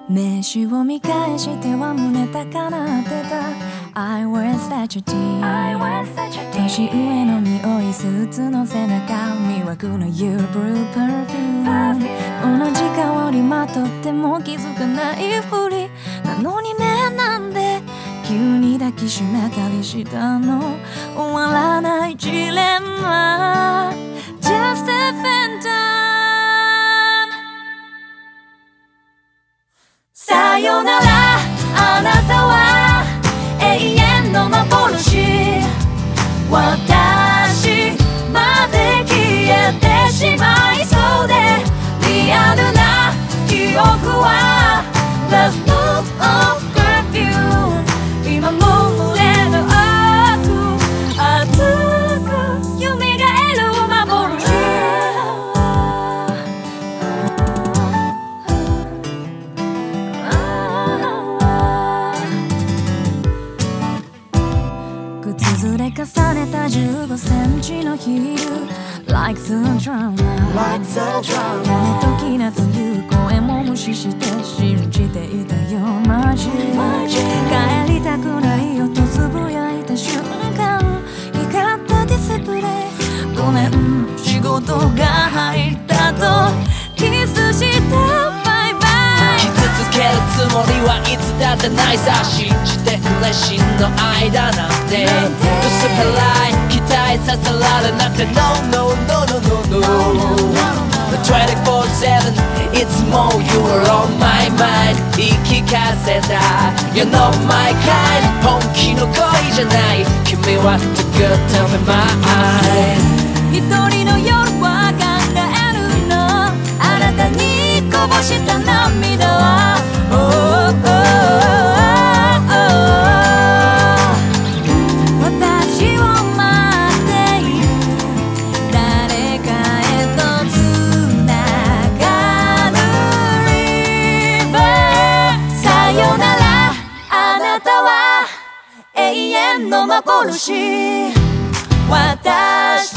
名刺を見返しては胸高鳴ってた I was such a teen 年上の匂いスーツの背中魅惑の You Blue Perfume 同じ香りまとっても気づかないふりなのにねなんで急に抱きしめたりしたの終わらないジレンマ Just a phantom さよならあなたは永遠の幻私まで消えてしまいそうでリアルな記憶は Last move of perfume 今も胸の奥熱く蘇る幻靴ずれ重ねた15センチのヒール Like the drama やめときなという声も無視して信じていたよマジ帰りたくないよとつぶやいた瞬間光ったディスプレイごめん仕事が入ったとキスしたバイバイ傷つけるつもりはいつだってないさ信じてくれ真の愛だなんて薄っぺらい期待させられなくて No no no no no no 24/7 いつも You are on my mind 言い聞かせた You're not my kind 本気の恋じゃない君は too good tell me mine 一人の夜は考えるのあなたにこぼした涙は oh, oh, oh, oh. 私を待っている誰かへとつながる River さよならあなたは永遠の幻私